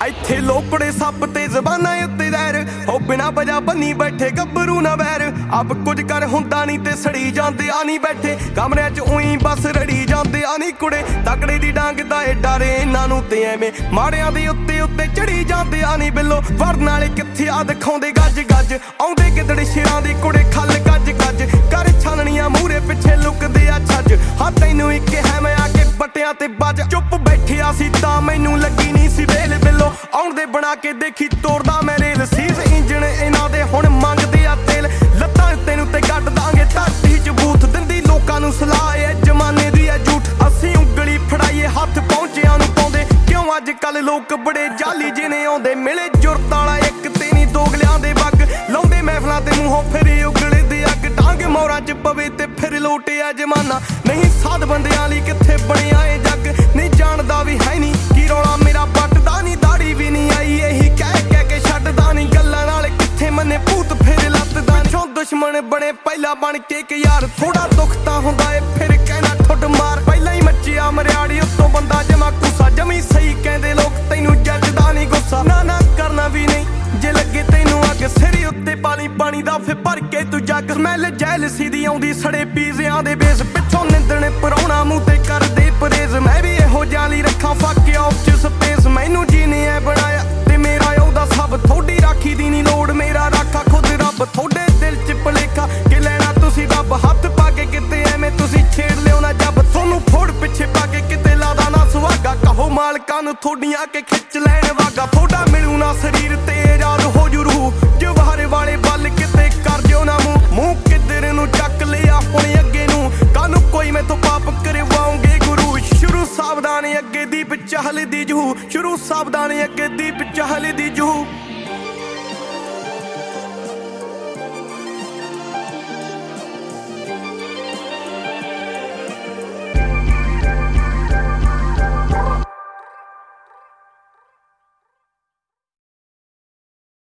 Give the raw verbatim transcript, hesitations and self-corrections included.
ਇੱਥੇ ਲੋਕੜੇ ਸੱਪ ਤੇ ਜ਼ਬਾਨਾਂ ਉੱਤੇ ਜ਼ਹਿਰ ਹੋ ਬਿਨਾ ਵਜ੍ਹਾ ਬੰਨੀ ਬੈਠੇ ਗੱਭਰੂ ਨਾ ਵੈਰ ਆਪ ਕੁਝ ਕਰ ਹੁੰਦਾ ਨਹੀਂ ਤੇ ਸੜੀ ਜਾਂਦੇ ਆ ਨਹੀਂ ਬੈਠੇ ਕਮਰਿਆਂ 'ਚ ਉਹੀ ਬਸ ਰੜੀ ਜਾਂਦੇ ਆ ਨਹੀਂ ਕੁੜੇ ਤਕੜੇ ਦੀ ਡਾਂਗ ਦਾ ਏ ਡਰ ਇਹਨਾਂ ਨੂੰ ਤੇ ਐਵੇਂ ਮਾੜਿਆਂ ਦੇ ਉੱਤੇ ਉੱਤੇ ਚੜੀ ਜਾਂਦੇ ਆ ਨਹੀਂ ਬਿੱਲੋ ਵਰਨ ਵਾਲੇ ਕਿੱਥੇ ਆ ਦਿਖਾਉਂਦੇ ਗੱਜ ਗੱਜ ਆਉਂਦੇ ਗਿੱਦੜ ਸ਼ੇਰਾਂ ਦੀ ਕੁੜੇ ਖੱਲ ਗੱਜ ਗੱਜ ਕਰ ਛਾਨਣੀਆਂ ਮੂਹਰੇ ਪਿੱਛੇ ਲੁਕਦੇ ਆ ਛੱਜ ਹਾਂ ਤੈਨੂੰ ਇੱਕ ਹੈ ਮੈਂ ਆ ਕੇ ਬੱਟਿਆਂ ਤੇ ਵੱਜ ਚੁੱਪ ਬੈਠਿਆ ਸੀ ਤਾਂ ਮੈਨੂੰ ਲੱਗੀ ਨਹੀਂ ਸੀ ਵੇਲ ਬਿੱਲੋ ਆਉਣ ਦੇ ਬਣਾ ਕੇ ਦੇਖੀ ਤੋੜਦਾ ਮੈਂ ਰੇਲ ਸੀਜ਼ ਇੰਜਣ ਇਹਨਾਂ ਦੇ ਹੁਣ ਮੰਗਦੇ ਆ ਤੇਲ ਲੱਤਾਂ ਤੈਨੂੰ ਤੇ ਗੱਡ ਦਾਂਗੇ ਧਰਤੀ 'ਚ ਬੂਥ ਦਿੰਦੀ ਲੋਕਾਂ ਨੂੰ ਸਲਾਹ ਏ ਜਮਾਨੇ ਦੀ ਐ ਝੂਠ ਅਸੀਂ ਉਂਗਲੀ ਫੜਾਈਏ ਹੱਥ ਪਹੁੰਚਿਆਂ ਨੂੰ ਪਾਉਂਦੇ ਕਿਉਂ ਅੱਜ ਕੱਲ ਲੋਕ ਬੜੇ ਜਾਲੀ ਜਿਹਨੇ ਆਉਂਦੇ ਮਿਲੇ ਜੁਰਤ ਵਾਲਾ ਇੱਕ ਤੇ ਨਹੀਂ ਦੋਗਲਿਆਂ ਦੇ ਵੱਗ ਲਾਉਂਦੇ ਮਹਿਫਲਾਂ ਤੇ ਮੂੰਹੋਂ ਫਿਰੇ ਉਗਲੇ ਦੇ ਅੱਗ ਡਾਂਗ ਮੋਰਾਂ 'ਚ ਪਵੇ ਤੇ ਫਿਰ ਲੋਟਿਆ ਜਮਾਨਾ ਨਹੀਂ ਸਾਧ ਬੰਦਿਆਂ ਲਈ ਕਿੱਥੇ ਬਣਿਆ ਏ ਜੱਗ ਨਹੀਂ ਜਾਣਦਾ ਵੀ ਹੈ ਨਹੀਂ ਕੀ ਰੌਲਾ ਮੇਰਾ ਪੱਟਦਾ ਨਹੀਂ ਦਾੜੀ ਵੀ ਨਹੀਂ ਆਈ ਇਹੀ ਕਹਿ ਕਹਿ ਕੇ ਛੱਡਦਾ ਨਹੀਂ ਗੱਲਾਂ ਨਾਲ ਕਿੱਥੇ ਮੰਨੇ ਭੂਤ ਫਿਰ ਲੱਤਦਾ ਪਿੱਛੋਂ ਦੁਸ਼ਮਣ ਬਣੇ ਪਹਿਲਾਂ ਬਣ ਕੇ ਕਿ ਯਾਰ ਥੋੜਾ ਦੁੱਖ ਤਾਂ ਹੁੰਦਾ ਏ ਫਿਰ ਕਹਿਣਾ ਠੁੱਡ ਮਾਰ ਪਹਿਲਾਂ ਹੀ ਮੱਚਿਆ ਮਰਿਆੜੀ ਉੱਤੋਂ ਬੰਦਾ ਜਮਾ ਕੁੱਸਾ ਜਮੀ ਸਹੀ ਕਹਿੰਦੇ ਲੋਕ ਤੈਨੂੰ ਜੱਜਦਾ ਨਹੀਂ ਗੁੱਸਾ ਨਾ ਨਾ ਕਰਨਾ ਵੀ ਨਹੀਂ ਜੇ ਲੱਗੇ ਤੈਨੂੰ ਅੱਗ ਸਿਰ ਉੱਤੇ ਪਾਣੀ ਪਾਣੀ ਦਾ ਫਿਰ ਭਰ ਕੇ ਤੂੰ ਜੱਗ ਸਮੈਲ ਜੈਲਸੀ ਦੀ ਆਉਂਦੀ ਸੜੇ ਪੀਜ਼ਿਆਂ ਦੇ ਬੇਸ ਪਿੱਛੋਂ ਨਿੰਦਣੇ ਪਰਾਉਣਾ ਮੂੰਹ ਤੇ ਕਰਦੇ ਪਰੇਜ਼ ਮੈਂ ਵੀ ਇਹੋ ਜਾਲੀ ਰੱਖਾਂ ਫੱਕ ਆਫ ਚ ਸਪੇਸ ਮੈਨੂੰ ਜੀਨੇ ਐ ਬਣਾਇਆ ਤੇ ਮੇਰਾ ਉਹਦਾ ਸਭ ਥੋੜੀ ਰਾਖੀ ਦੀ ਨਹੀਂ ਲੋੜ ਮੇਰਾ ਰਾਖਾ ਖੁਦ ਰੱਬ ਥੋੜੇ ਦਿਲ 'ਚ ਭਲੇਖਾ ਕਿ ਲੈਣਾ ਤੁਸੀਂ ਰੱਬ ਹੱਥ ਪਾ ਕੇ ਕਿਤੇ ਐਵੇਂ ਤੁਸੀਂ ਛੇੜ ਲਿਓ ਨਾ ਜੱਬ ਤੁਹਾਨੂੰ ਫੋੜ ਪਿੱਛੇ ਪਾ ਕੇ ਕਿਤੇ ਲਾਦਾ ਨਾ ਸੁਹਾਗਾ ਕਹੋ ਮਾਲਕਾਂ ਨੂੰ ਥੋਡੀਆਂ ਕੇ ਖਿੱਚ ਲੈਣ ਵਾਗਾ ਥੋੜਾ ਮਿਲੂ ਨਾ ਸਰੀਰ ਤੇ ਆਜ਼ਾਦ ਹੋ ਜੂ ਰੂਹ ਜਵਾਹਰ ਵਾਲੇ ਬੱਲ ਕਿਤੇ ਕਰ ਦਿਓ ਨਾ ਮੂੰਹ ਮੂੰਹ ਕਿੱਧਰ ਨੂੰ ਚੱਕ ਲਿਆ ਹੁਣ ਅੱਗੇ ਨੂੰ ਕਾਹਨੂੰ ਕੋਈ ਮੈਥੋਂ ਪਾਪ ਕਰਵਾਉਂਗੇ ਗੁਰੂ ਸ਼ੁਰੂ ਸਾਵਧਾਨ ਅੱਗੇ ਦੀਪ ਚਹਲਦੀ ਜੂ ਸ਼ੁਰੂ ਸਾਵਧਾਨ ਅੱਗੇ ਦੀਪ ਚਹਲਦੀ ਜੂ